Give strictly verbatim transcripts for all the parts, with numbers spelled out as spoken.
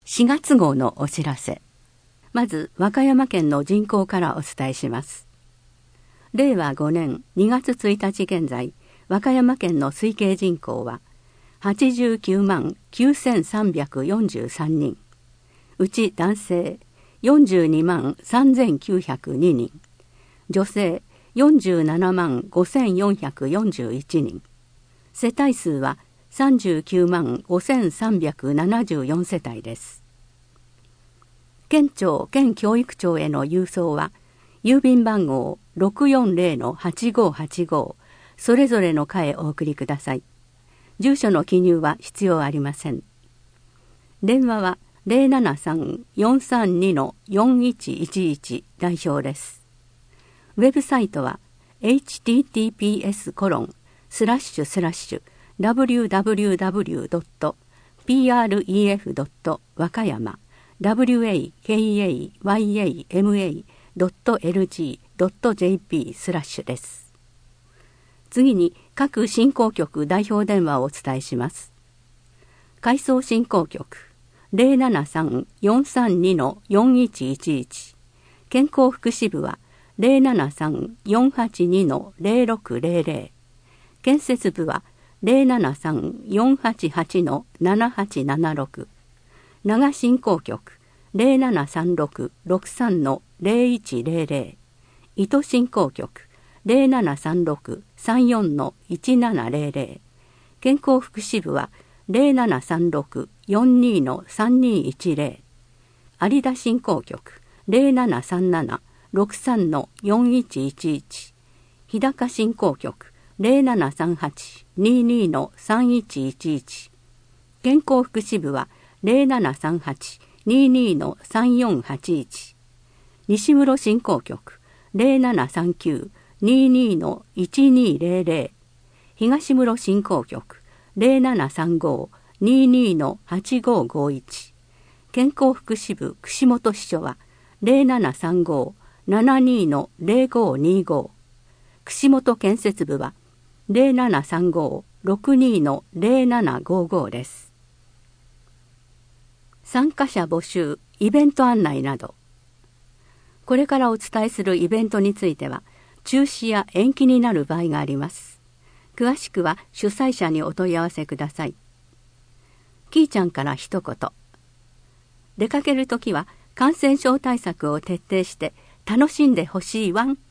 しがつ号のお知らせ。まず和歌山県の人口からお伝えします。れいわごねんにがつついたち現在、和歌山県の推計人口ははちじゅうきゅうまんきゅうせんさんびゃくよんじゅうさんにん、うち男性よんじゅうにまんさんぜんきゅうひゃくににん、女性よんじゅうななまんごせんよんひゃくよんじゅういちにん、世帯数はさんじゅうきゅうまんごせんさんびゃくななじゅうよんせたいです。県庁・県教育庁への郵送は郵便番号 ろくよんぜろのはちごはちご それぞれの課へお送りください。住所の記入は必要ありません。電話は ゼロななさん よんさんに よんいちいちいち 代表です。ウェブサイトは エイチティーティーピーエスコロンスラッシュスラッシュダブリューダブリューダブリュードットピーアールイーエフドット和歌山 ワカヤマ ドットエルジー ドットジェーピー スラッシュです。次に各振興局代表電話をお伝えします。回送振興局 ゼロななさん よんさんに よんいちいちいち、健康福祉部はゼロななさん よんはちに ゼロろくゼロゼロ、建設部はゼロななさん よんはちはち ななはちななろく、長振興局ゼロななさんろく ろくさん ゼロいちゼロゼロ、糸振興局ゼロななさんろく さんよん いちななゼロゼロ、健康福祉部はゼロななさんろく よんに さんにいちゼロ、有田振興局ゼロななさんなな ろくさん よんいちいちいち、日高振興局ゼロななさんはち にに さんいちいちいち、健康福祉部はゼロななさんはち にに さんよんはちいち、西室振興局ゼロななさんきゅう にに いちにゼロゼロ、東室振興局ゼロななさんご にに はちごごいち、健康福祉部串本支所はゼロななさんご ななに ゼロごにご、串本建設部はゼロななさんご ろくに ゼロななごごです。参加者募集、イベント案内など。これからお伝えするイベントについては中止や延期になる場合があります。詳しくは主催者にお問い合わせください。きーちゃんから一言。出かけるときは感染症対策を徹底して楽しんでほしいワン。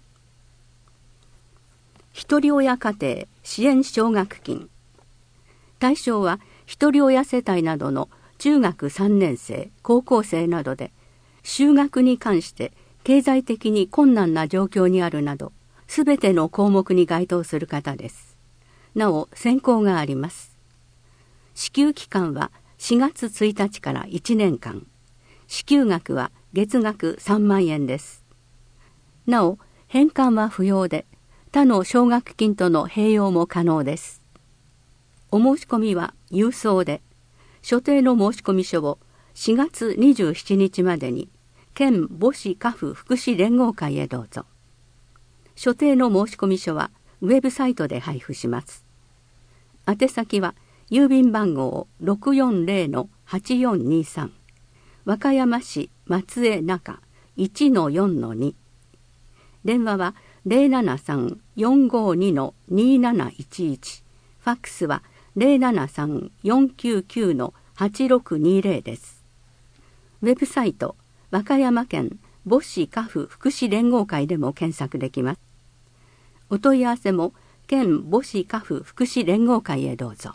ひとり親家庭支援奨学金。対象はひとり親世帯などの中学さんねんせい、高校生などで就学に関して経済的に困難な状況にあるなど、すべての項目に該当する方です。なお、選考があります。支給期間はしがつついたちからいちねんかん。支給額は月額さんまんえんです。なお、返還は不要で、他の奨学金との併用も可能です。お申し込みは郵送で、所定の申込書をしがつにじゅうしちにちまでに県母子家父福祉連合会へどうぞ。所定の申込書はウェブサイトで配布します。宛先は郵便番号 ろくよんぜろのはちよんにさん、和歌山市松江中 いちのよんのに、電話はゼロななさん よんごに になないちいち、ファックスはゼロななさん よんきゅうきゅう はちろくにゼロです。ウェブサイト和歌山県母子家父福祉連合会でも検索できます。お問い合わせも県母子家父福祉連合会へどうぞ。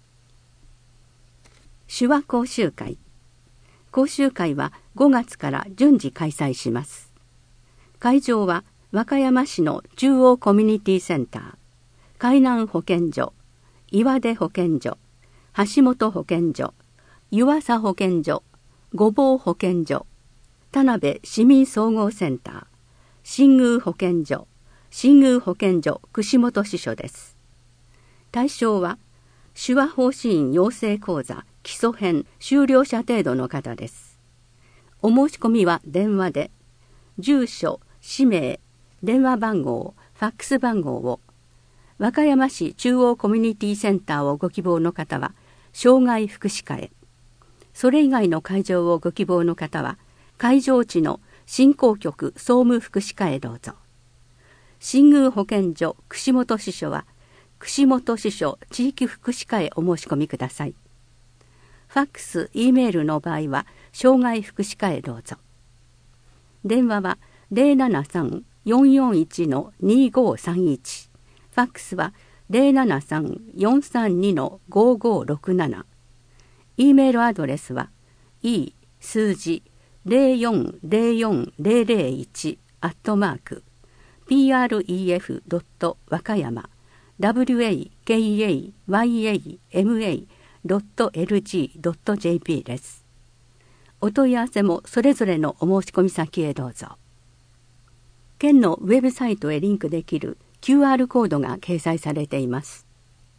手話講習会。講習会はごがつから順次開催します。会場は和歌山市の中央コミュニティセンター、海南保健所、岩出保健所、橋本保健所、湯浅保健所、御坊保健所、田辺市民総合センター、新宮保健所、新宮保健所串本支所です。対象は手話方針員養成講座基礎編修了者程度の方です。お申し込みは電話で、住所、氏名、電話番号、ファックス番号を、和歌山市中央コミュニティセンターをご希望の方は障害福祉課へ、 それ以外の会場をご希望の方は、会場地の振興局総務福祉課へどうぞ。新宮保健所串本支所は、串本支所地域福祉課へお申し込みください。ファックス、Eメールの場合は、障害福祉課へどうぞ。電話は ゼロななさん よんよんいち にごさんいち、ファックスは ゼロななさん よんさんに ごごろくなな、Eメールアドレスは e 数字ゼロよんゼロよんゼロゼロいちアットマーク ピーアールイーエフ ドット 和歌山 ワカヤマ ドット エルジー ドット ジェーピー です。お問い合わせもそれぞれのお申し込み先へどうぞ。県のウェブサイトへリンクできる キューアール コードが掲載されています。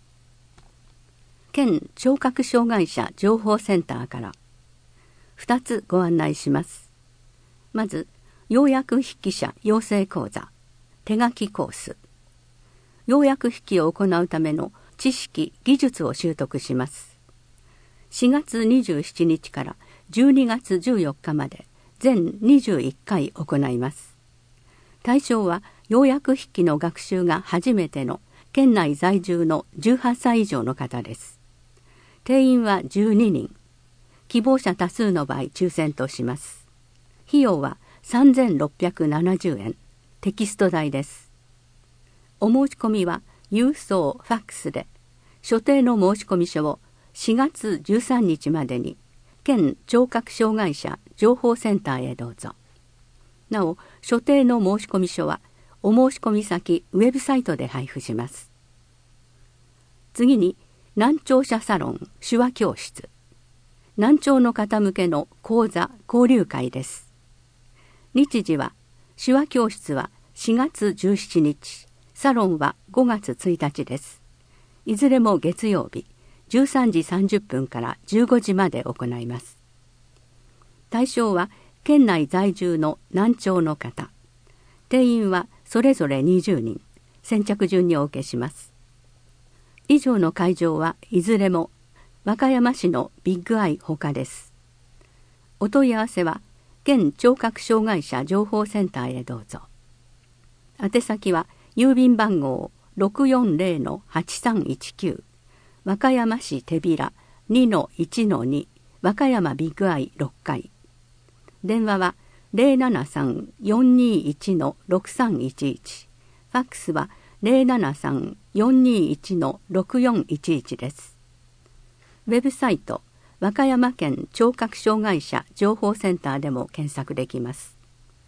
県聴覚障害者情報センターからふたつご案内します。まず、要約筆記者養成講座手書きコース。要約筆記を行うための知識・技術を習得します。しがつにじゅうしちにちからじゅうにがつじゅうよっかまで全にじゅういっかい行います。対象は要約筆記の学習が初めての県内在住のじゅうはっさい以上の方です。定員はじゅうににん。希望者多数の場合抽選とします。費用はさんぜんろっぴゃくななじゅうえん。テキスト代です。お申し込みは郵送ファックスで、所定の申込書をしがつじゅうさんにちまでに県聴覚障害者情報センターへどうぞ。なお、所定の申込書はお申し込み先ウェブサイトで配布します。次に、難聴者サロン手話教室。難聴の方向けの講座交流会です。日時は、手話教室はしがつじゅうしちにち、サロンはごがつついたちです。いずれも月曜日、じゅうさんじさんじゅっぷんからじゅうごじまで行います。対象は県内在住の難聴の方。定員はそれぞれにじゅうにん。先着順にお受けします。以上の会場はいずれも和歌山市のビッグアイほかです。お問い合わせは県聴覚障害者情報センターへどうぞ。宛先は郵便番号 ろくよんぜろ はちさんいちきゅう 和歌山市手比良 にのいちのに 和歌山ビッグアイろっかい。電話はゼロななさん よんにいち ろくさんいちいち。ファックスはゼロななさん よんにいち ろくよんいちいちです。ウェブサイト和歌山県聴覚障害者情報センターでも検索できます。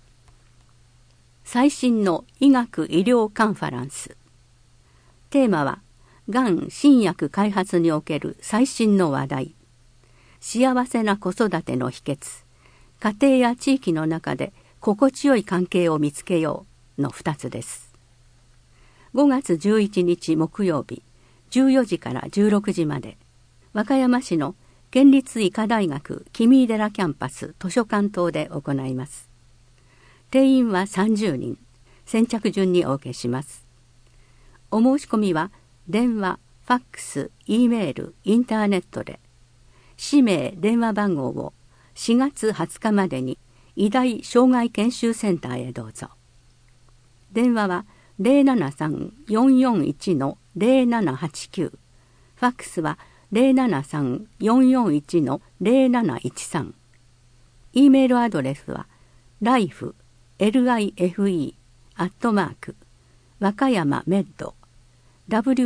最新の医学医療カンファレンス。テーマは、がん新薬開発における最新の話題。幸せな子育ての秘訣。家庭や地域の中で心地よい関係を見つけようのふたつです。ごがつじゅういちにち木曜日、じゅうよじからじゅうろくじまで、和歌山市の県立医科大学君井寺キャンパス図書館等で行います。定員はさんじゅうにん。先着順にお受けします。お申し込みは電話、ファックス、Eメール、インターネットで、氏名、電話番号をしがつはつかまでに医大障害研修センターへどうぞ。電話はゼロななさん よんよんいち ゼロななはちきゅう。ファックスはゼロななさん よんよんいち ゼロなないちさん。Eメールアドレスは ライフ ライフ アットマーク和歌山メッド ワカヤ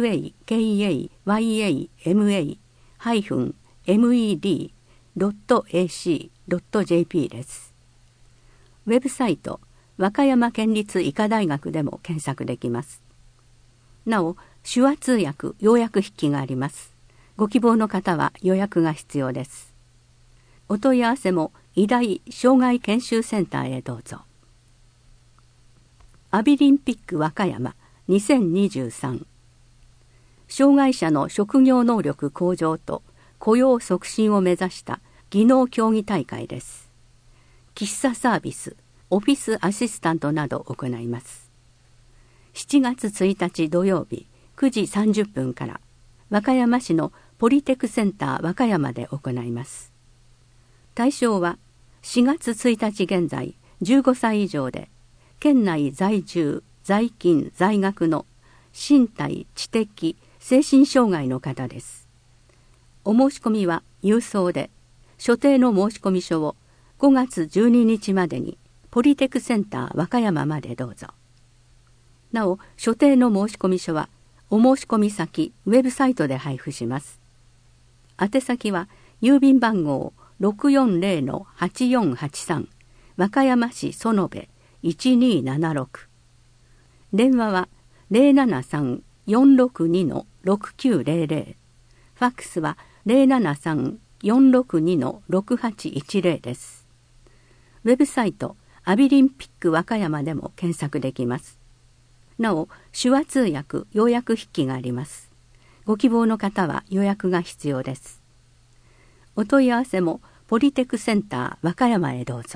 マ ハイフン メド ドット エーシー ドット ジェーピー です。ウェブサイト和歌山県立医科大学でも検索できます。なお、手話通訳要約筆記があります。ご希望の方は予約が必要です。お問い合わせも医大障害研修センターへどうぞ。アビリンピック和歌山にせんにじゅうさん。障害者の職業能力向上と雇用促進を目指した技能競技大会です。喫茶サービス、オフィスアシスタントなどを行います。しちがつついたち土曜日くじさんじゅっぷんから和歌山市のポリテクセンター和歌山で行います。 対象はしがつついたち現在じゅうごさい以上で県内在住在勤在学の身体知的精神障害の方です。お申し込みは郵送で、所定の申込書をごがつじゅうににちまでにポリテクセンター和歌山までどうぞ。なお、所定の申込書はお申し込み先ウェブサイトで配布します。宛先は郵便番号 ろくよんぜろのはちよんはちさん 和歌山市園部いちにーななろく、電話は ゼロななさん よんろくに ろくきゅうゼロゼロ、ファックスは ゼロななさん よんろくに ろくはちいちゼロ です。ウェブサイトアビリンピック和歌山でも検索できます。なお、手話通訳要約筆記があります。ご希望の方は予約が必要です。お問い合わせもポリテクセンター和歌山へどうぞ。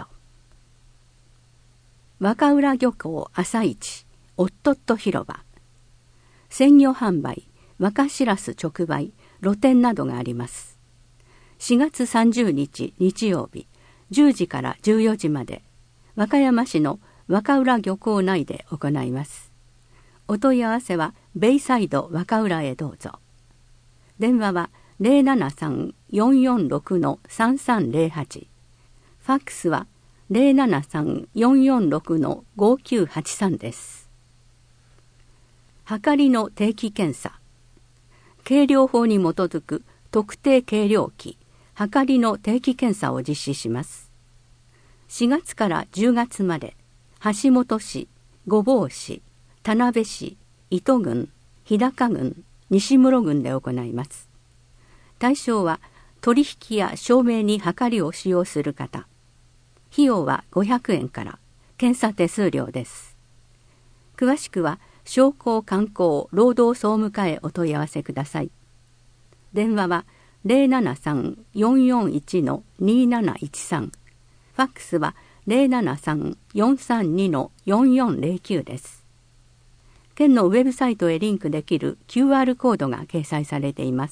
和歌浦漁港朝市おっとっと広場、鮮魚販売、和歌しらす直売、露店などがあります。しがつさんじゅうにち日曜日じゅうじからじゅうよじまで和歌山市の和歌浦漁港内で行います。お問い合わせはベイサイド和歌浦へどうぞ。電話は ゼロななさん よんよんろく さんさんゼロはち、ファックスは ゼロななさん よんよんろく ごきゅうはちさん です。はかりの定期検査、計量法に基づく特定計量器はかりの定期検査を実施します。しがつからじゅうがつまで橋本市、御坊市、田辺市、糸郡、日高郡、西室郡で行います。対象は取引や証明にはかりを使用する方。費用はごひゃくえんから検査手数料です。詳しくは商工観光労働総務課へお問い合わせください。電話は ゼロななさん よんよんいち にーなないちさん、ファックスは ゼロななさん よんさんに よんよんゼロきゅう です。県のウェブサイトへリンクできる キューアール コードが掲載されています。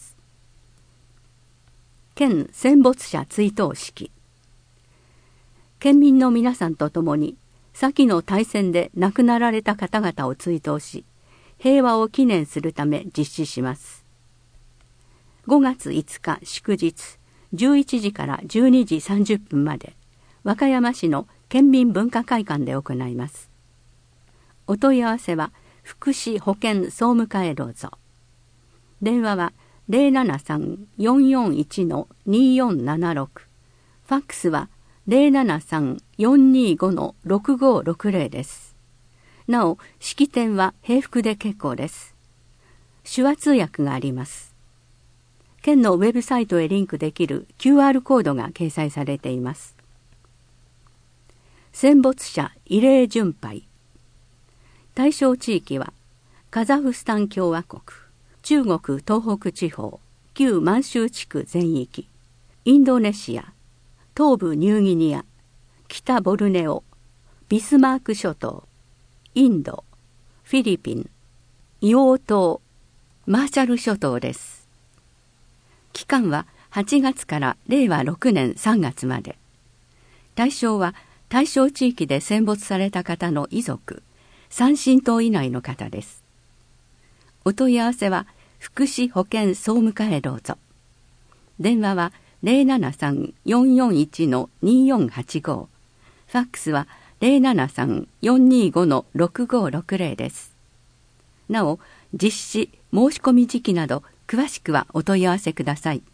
県戦没者追悼式、県民の皆さんと共に先の大戦で亡くなられた方々を追悼し、平和を記念するため実施します。ごがついつか祝日じゅういちじからじゅうにじさんじゅっぷんまで和歌山市の県民文化会館で行います。お問い合わせは福祉保健総務課へどうぞ。電話は ゼロななさん よんよんいち にーよんななろく、ファックスは ゼロななさん よんにーご ろくごろくゼロ です。なお、式典は平服で結構です。手話通訳があります。県のウェブサイトへリンクできる キューアール コードが掲載されています。戦没者慰霊巡拝、対象地域はカザフスタン共和国、中国東北地方、旧満州地区全域、インドネシア、東部ニューギニア、北ボルネオ、ビスマーク諸島、インド、フィリピン、硫黄島、マーシャル諸島です。期間ははちがつかられいわろくねんさんがつまで。対象は対象地域で戦没された方の遺族、三親等以内の方です。お問い合わせは福祉保健総務課へどうぞ。電話は ゼロななさん よんよんいち にーよんはちご、ファックスは ゼロななさん よんにーご ろくごろくゼロ です。なお、実施、申し込み時期など詳しくはお問い合わせください。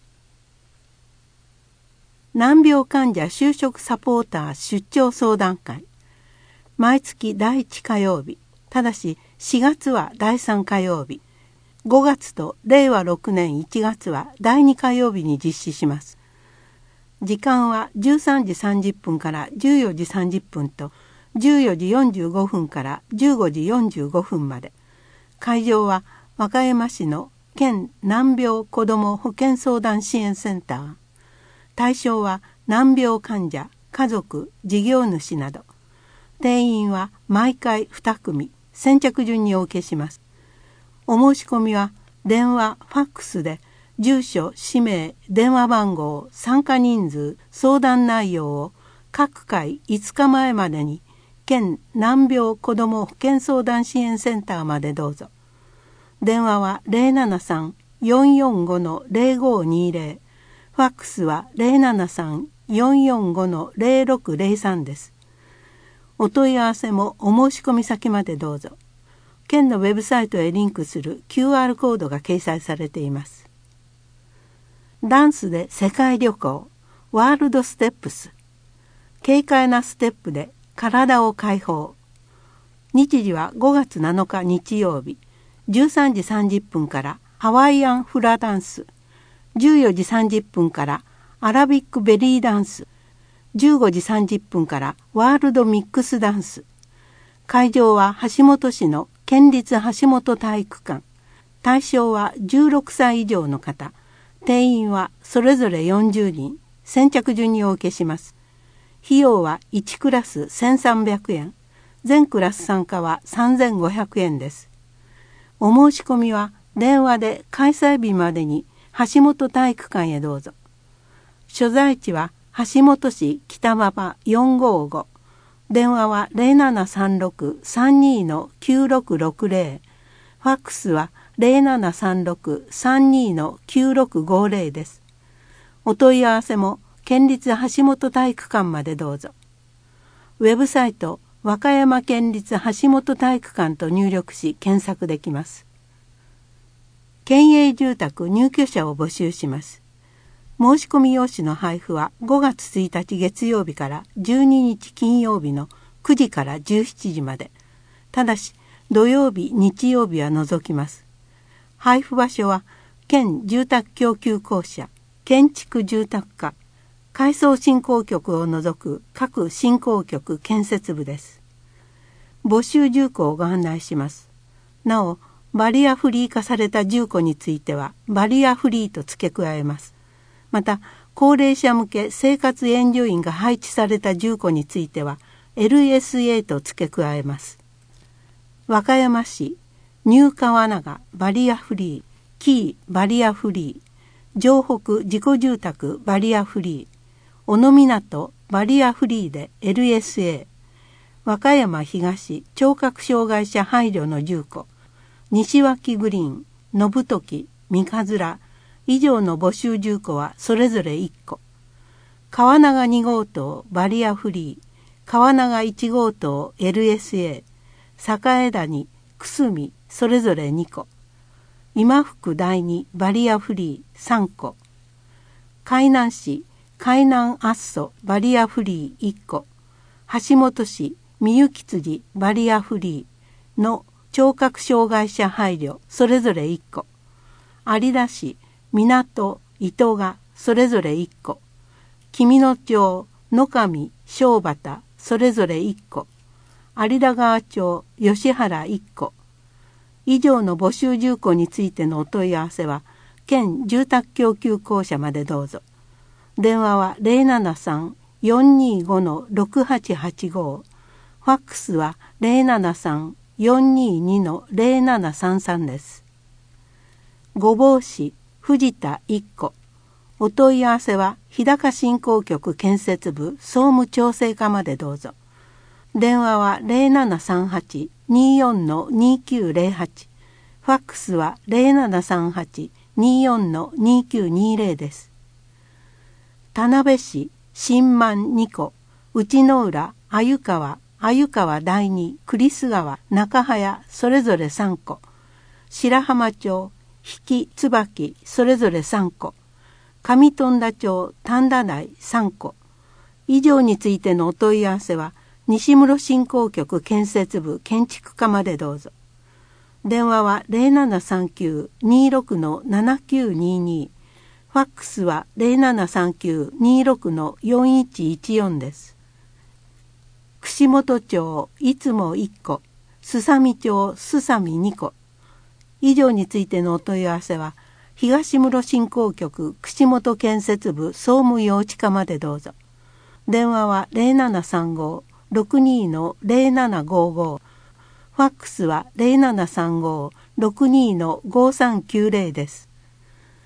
難病患者就職サポーター出張相談会、毎月だいいち火曜日、ただししがつはだいさん火曜日、ごがつとれいわろくねんいちがつはだいに火曜日に実施します。時間はじゅうさんじさんじゅっぷんからじゅうよじさんじゅっぷんとじゅうよじよんじゅうごふんからじゅうごじよんじゅうごふんまで。会場は和歌山市の県難病子ども保健相談支援センター。対象は難病患者、家族、事業主など。定員は毎回に組、先着順にお受けします。お申し込みは電話、ファックスで住所、氏名、電話番号、参加人数、相談内容を各回いつかまえまでに県難病子ども保健相談支援センターまでどうぞ。電話は ゼロななさん よんよんご ゼロごにゼロ、ファックスは ゼロななさん よんよんご ゼロろくゼロさんです。お問い合わせもお申し込み先までどうぞ。県のウェブサイトへリンクする キューアール コードが掲載されています。ダンスで世界旅行、ワールドステップス。軽快なステップで体を解放。日時はごがつなのか日曜日、じゅうさんじさんじゅっぷんからハワイアンフラダンス、じゅうよじさんじゅっぷんからアラビックベリーダンス、じゅうごじさんじゅっぷんからワールドミックスダンス。会場は橋本市の県立橋本体育館。対象はじゅうろくさい以上の方。定員はそれぞれよんじゅうにん。先着順にお受けします。費用はいちクラスせんさんびゃくえん。全クラス参加はさんぜんごひゃくえんです。お申し込みは電話で開催日までに橋本体育館へどうぞ。所在地は橋本市北馬場よんごご。電話は ゼロななさんろく さんに きゅうろくろくゼロ。ファックスは ゼロななさんろく さんに きゅうろくごゼロです。お問い合わせも県立橋本体育館までどうぞ。ウェブサイト和歌山県立橋本体育館と入力し検索できます。県営住宅入居者を募集します。申し込み用紙の配布はごがつついたち月曜日からじゅうににち金曜日のくじからじゅうしちじまで。ただし土曜日、日曜日は除きます。配布場所は県住宅供給公社、建築住宅課、改装振興局を除く各振興局建設部です。募集住戸をご案内します。なお、バリアフリー化された住戸についてはバリアフリーと付け加えます。また、高齢者向け生活援助員が配置された住戸については エルエスエー と付け加えます。和歌山市ニュー川永バリアフリー、紀伊バリアフリー、城北自己住宅バリアフリー、小野港バリアフリーで エルエスエー、和歌山東聴覚障害者配慮の住戸、西脇グリーン、信時、三日面以上の募集住戸はそれぞれいっこ。川永に号棟バリアフリー、川永いち号棟 エルエスエー、栄谷、久住それぞれにこ。今福第二バリアフリーさんこ。海南市海南アッソバリアフリーいっこ。橋本市みゆき辻バリアフリーの聴覚障害者配慮それぞれいっこ。有田市港糸がそれぞれいっこ。紀美野町野上庄端それぞれいっこ。有田川町吉原いっこ。以上の募集住戸についてのお問い合わせは県住宅供給公社までどうぞ。電話は ゼロななさん よんにご ろくはちはちご。ファックスは ゼロななさん よんにに ゼロななさんさんです。御坊市藤田いっこ。お問い合わせは日高振興局建設部総務調整課までどうぞ。電話は ゼロななさんはち によん にきゅうゼロはち。ファックスは ゼロななさんはち によん にきゅうにゼロです。田辺市新満にこ、内之浦、鮎川、鮎川第二、栗栖川、中早それぞれさんこ。白浜町引椿それぞれさんこ。上富田町丹田台さんこ。以上についてのお問い合わせは西室振興局建設部建築課までどうぞ。電話は ゼロななさんきゅう にろく ななきゅうにに。ファックスは ゼロななさんきゅう にろく よんいちいちよんです。串本町いつもいっこ、すさみ町すさみにこ。以上についてのお問い合わせは東室振興局串本建設部総務用地課までどうぞ。電話は ゼロななさんご ろくに ゼロななごご。ファックスは ゼロななさんご ろくに ごさんきゅうゼロです。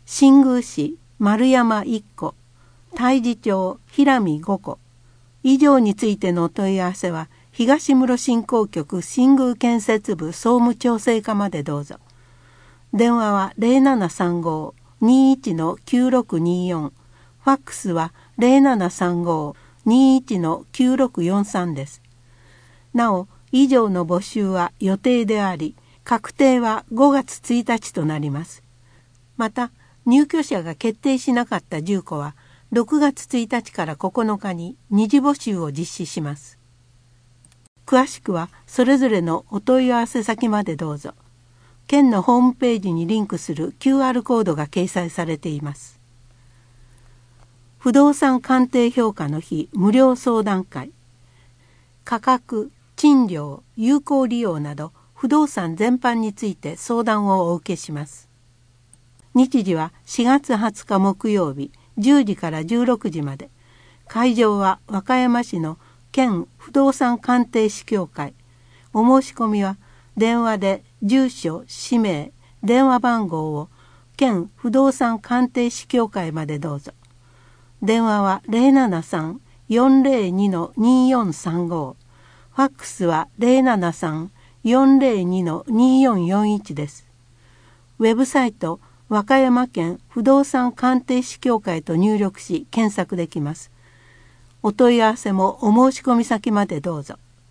新宮市丸山いっこ、太地町平見ごこ。以上についてのお問い合わせは東室振興局新宮建設部総務調整課までどうぞ。電話は ゼロななさんご にいち きゅうろくによん、ファックスは ゼロななさんご にいち きゅうろくよんさん です。なお、以上の募集は予定であり、確定はごがつついたちとなります。また、入居者が決定しなかった住戸は、ろくがつついたちからここのかに二次募集を実施します。詳しくはそれぞれのお問い合わせ先までどうぞ。県のホームページにリンクする キューアール コードが掲載されています。不動産鑑定評価の日無料相談会。価格、賃料、有効利用など不動産全般について相談をお受けします。日時はしがつはつか木曜日じゅうじからじゅうろくじまで。会場は和歌山市の県不動産鑑定士協会。お申し込みは電話で住所、氏名、電話番号を県不動産鑑定士協会までどうぞ。電話は ゼロななさん よんゼロに によんさんご、ファックスは ゼロななさん よんゼロに によんよんいち です。ウェブサイト和歌山県不動産鑑定士協会と入力し検索できます。お問い合わせもお申し込み先までどうぞ。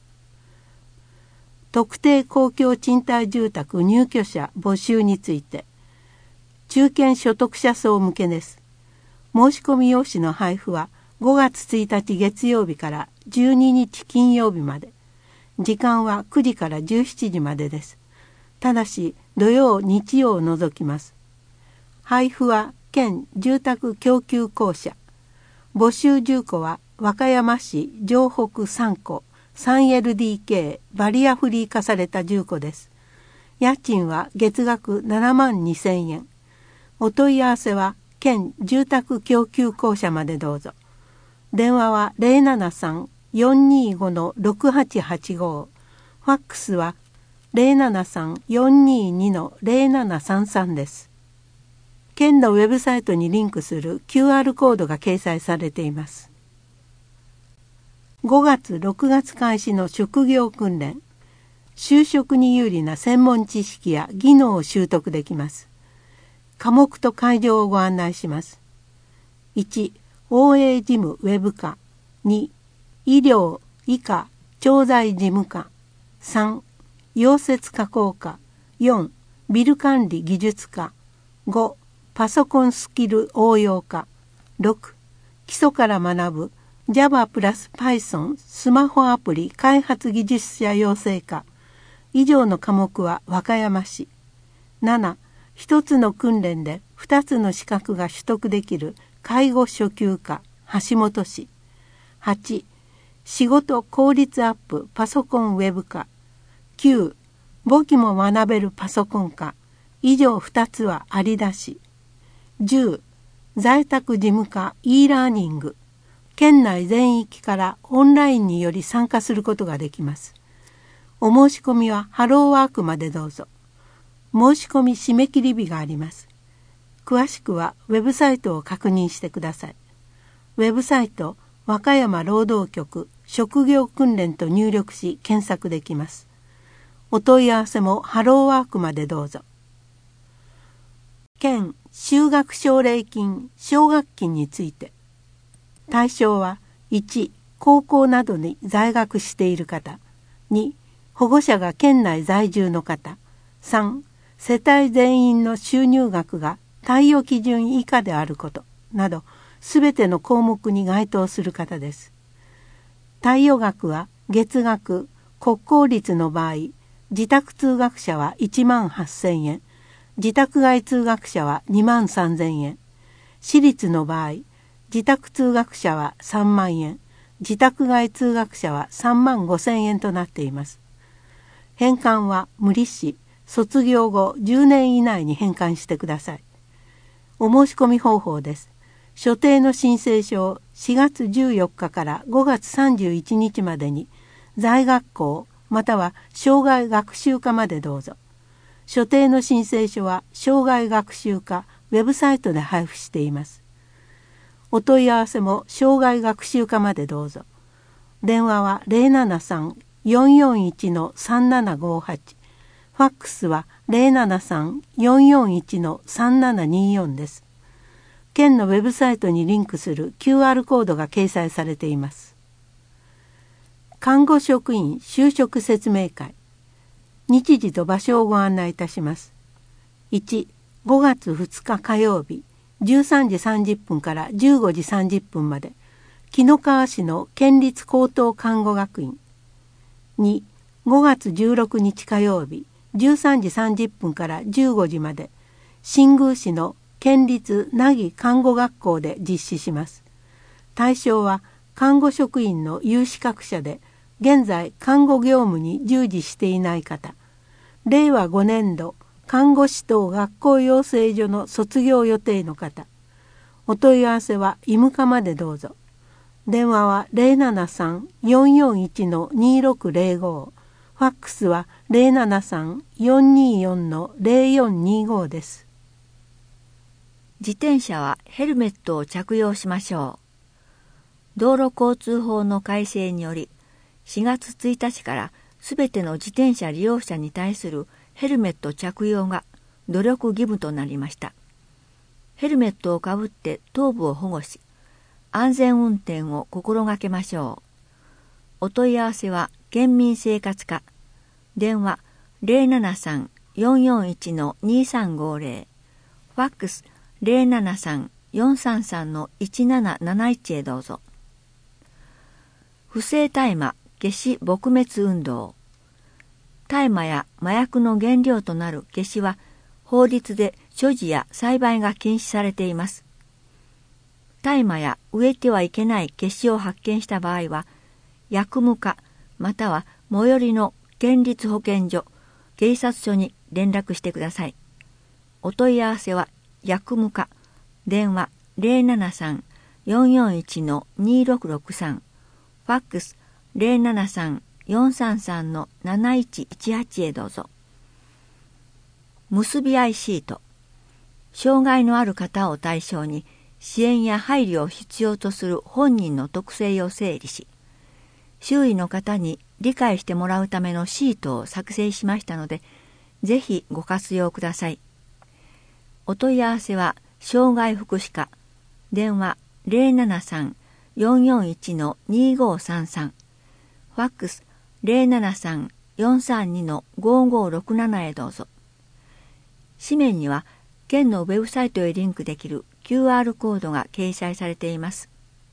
特定公共賃貸住宅入居者募集について、中堅所得者層向けです。申し込み用紙の配布はごがつついたち月曜日からじゅうににち金曜日まで。時間はくじからじゅうしちじまでです。ただし土曜日曜を除きます。配布は県住宅供給公社。募集住戸は和歌山市城北さんこ スリーエルディーケー バリアフリー化された住戸です。家賃は月額ななまんにせんえん。お問い合わせは県住宅供給公社までどうぞ。電話は ゼロななさん よんにーご ろくはちはちご、ファックスは ゼロななさん よんにーに ゼロななさんさん です。県のウェブサイトにリンクする キューアール コードが掲載されています。ごがつろくがつ開始の職業訓練。就職に有利な専門知識や技能を習得できます。科目と会場をご案内します。いち、オーエー 事務ウェブ課。に、医療、医科、調剤事務課。さん、溶接加工課。よん、ビル管理技術課。ご、パソコンスキル応用課。ろく、基礎から学ぶ Java プラス Python スマホアプリ開発技術者養成課。以上の科目は和歌山市。なな、一つの訓練で二つの資格が取得できる介護初級課橋本市。はち、仕事効率アップパソコンウェブ課。きゅう、簿記も学べるパソコン課。以上二つは有田市。じゅう、在宅事務課 e ラーニング。県内全域からオンラインにより参加することができます。お申し込みはハローワークまでどうぞ。申し込み締め切り日があります。詳しくはウェブサイトを確認してください。ウェブサイト和歌山労働局職業訓練と入力し検索できます。お問い合わせもハローワークまでどうぞ。県就学奨励金奨学金について。対象はいち、高校などに在学している方。に、保護者が県内在住の方。さん、世帯全員の収入額が貸与基準以下であることなどすべての項目に該当する方です。貸与額は月額国公立の場合、自宅通学者はいちまんはっせんえん、自宅外通学者はにまんさんぜんえん、私立の場合、自宅通学者はさんまんえん、自宅外通学者はさんまんごせんえんとなっています。返還は無利子、卒業後じゅうねん以内に返還してください。お申し込み方法です。所定の申請書をしがつじゅうよっかからごがつさんじゅういちにちまでに在学校または生涯学習課までどうぞ。所定の申請書は生涯学習課ウェブサイトで配布しています。お問い合わせも障害学習課までどうぞ。電話は ゼロななさん よんよんいち さんななごはち、ファックスは ゼロななさん よんよんいち さんななによんです。県のウェブサイトにリンクする キューアール コードが掲載されています。看護職員就職説明会。日時と場所をご案内いたします。いち、ごがつふつか火曜日、じゅうさんじさんじゅっぷんからじゅうごじさんじゅっぷんまで、紀の川市の県立高等看護学院。に、ごがつじゅうろくにち火曜日、じゅうさんじさんじゅっぷんからじゅうごじまで、新宮市の県立凪看護学校で実施します。対象は看護職員の有資格者で、現在看護業務に従事していない方、れいわごねんど看護師等学校養成所の卒業予定の方、お問い合わせは医務課までどうぞ。電話は ゼロななさん よんよんいち にろくゼロご、ファックスは ゼロななさん よんによん ゼロよんにごです。 自転車はヘルメットを着用しましょう。道路交通法の改正により、しがつついたちからすべての自転車利用者に対するヘルメット着用が努力義務となりました。ヘルメットをかぶって頭部を保護し、安全運転を心がけましょう。お問い合わせは県民生活課、電話 ゼロななさん よんよんいち にさんごゼロ、ファックス ゼロななさん よんさんさん いちなななないち へどうぞ。不正大麻消し撲滅運動。大麻や麻薬の原料となる消しは法律で所持や栽培が禁止されています。大麻や植えてはいけない消しを発見した場合は、薬務課または最寄りの県立保健所、警察署に連絡してください。お問い合わせは薬務課、電話 ゼロななさん よんよんいち にろくろくさん、ファックスゼロななさん よんさんさん なないちいちはち へどうぞ。結び合いシート。障害のある方を対象に支援や配慮を必要とする本人の特性を整理し、周囲の方に理解してもらうためのシートを作成しましたので、ぜひご活用ください。お問い合わせは障害福祉課、電話 ゼロななさん よんよんいち にごさんさん、ファックス ゼロななさん よんさんに ごごろくなな へどうぞ。紙面には県のウェブサイトへリンクできる キューアール コードが掲載されています。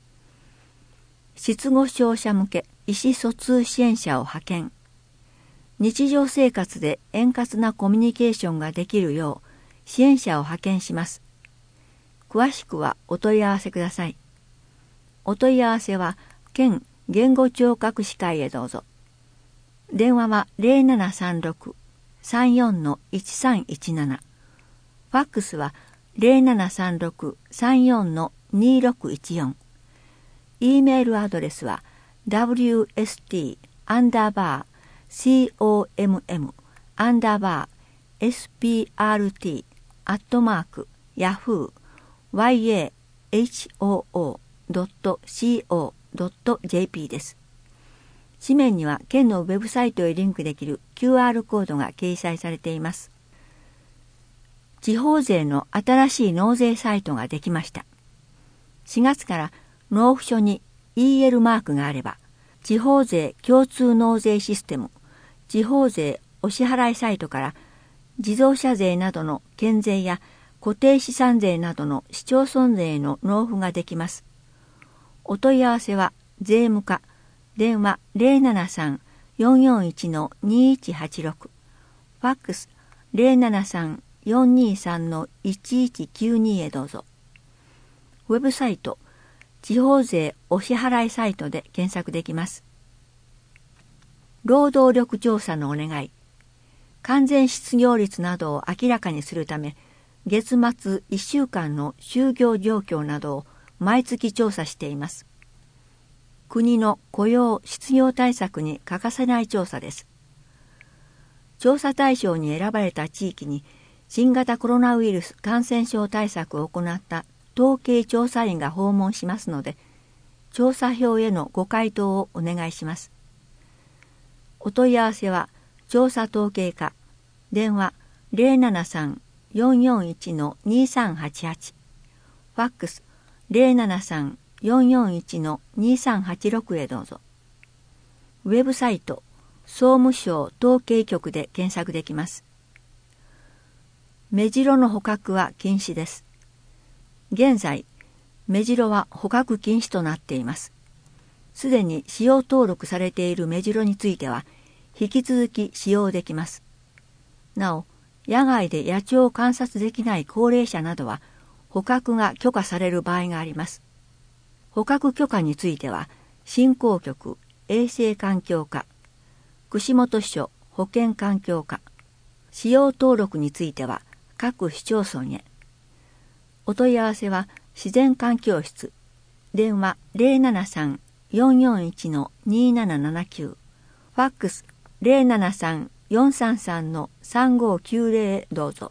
失語症者向け意思疎通支援者を派遣。日常生活で円滑なコミュニケーションができるよう支援者を派遣します。詳しくはお問い合わせください。お問い合わせは県言語聴覚士会へどうぞ。電話は ゼロななさんろく さんよん いちさんいちなな、ファックスは ゼロななさんろく さんよん にろくいちよん、E メールアドレスは ダブリューエスティー アンダーバー コム アンダーバー エスピーアールティー アットマーク ヤフー ワイエーエイチオーオー ドット シーオー ドット ジェーピー です。紙面には県のウェブサイトへリンクできる キューアール コードが掲載されています。地方税の新しい納税サイトができました。しがつから納付書に イーエル マークがあれば、地方税共通納税システム、地方税お支払いサイトから自動車税などの県税や固定資産税などの市町村税の納付ができます。お問い合わせは税務課、電話 ゼロななさん よんよんいち にいちはちろく、ファックス ゼロななさん よんにさん いちいちきゅうに へどうぞ。ウェブサイト、地方税お支払いサイトで検索できます。労働力調査のお願い。完全失業率などを明らかにするため、月末いっしゅうかんの就業状況などを毎月調査しています。国の雇用・失業対策に欠かせない調査です。調査対象に選ばれた地域に新型コロナウイルス感染症対策を行った統計調査員が訪問しますので、調査票へのご回答をお願いします。お問い合わせは調査統計課、電話 ゼロななさん よんよんいち にさんはちはち、ファックス ゼロななさん よんよんいち にさんはちろく へどうぞ。ウェブサイト総務省統計局で検索できます。メジロの捕獲は禁止です。現在、メジロは捕獲禁止となっています。すでに使用登録されているメジロについては、引き続き使用できます。なお、野外で野鳥を観察できない高齢者などは、捕獲が許可される場合があります。捕獲許可については、振興局衛生環境課、串本署保健環境課、使用登録については各市町村へ。お問い合わせは自然環境室、電話 ゼロななさん よんよんいち にななななきゅう、ファックス ゼロななさん よんさんさん さんごきゅうゼロ へどうぞ。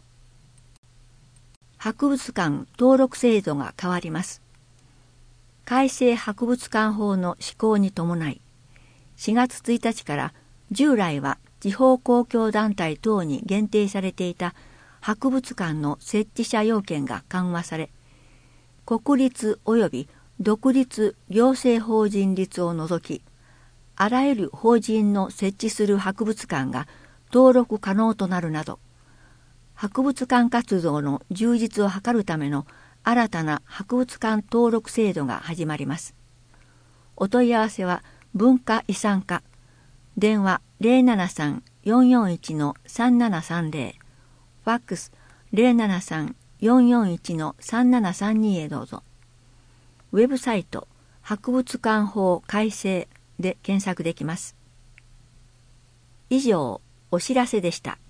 博物館登録制度が変わります。改正博物館法の施行に伴い、しがつついたちから従来は地方公共団体等に限定されていた博物館の設置者要件が緩和され、国立及び独立行政法人立を除き、あらゆる法人の設置する博物館が登録可能となるなど、博物館活動の充実を図るための新たな博物館登録制度が始まります。お問い合わせは文化遺産課、電話 ゼロななさん よんよんいち さんななさんゼロ、ファックス ゼロななさん よんよんいち さんななさんに へどうぞ。ウェブサイト博物館法改正で検索できます。以上、お知らせでした。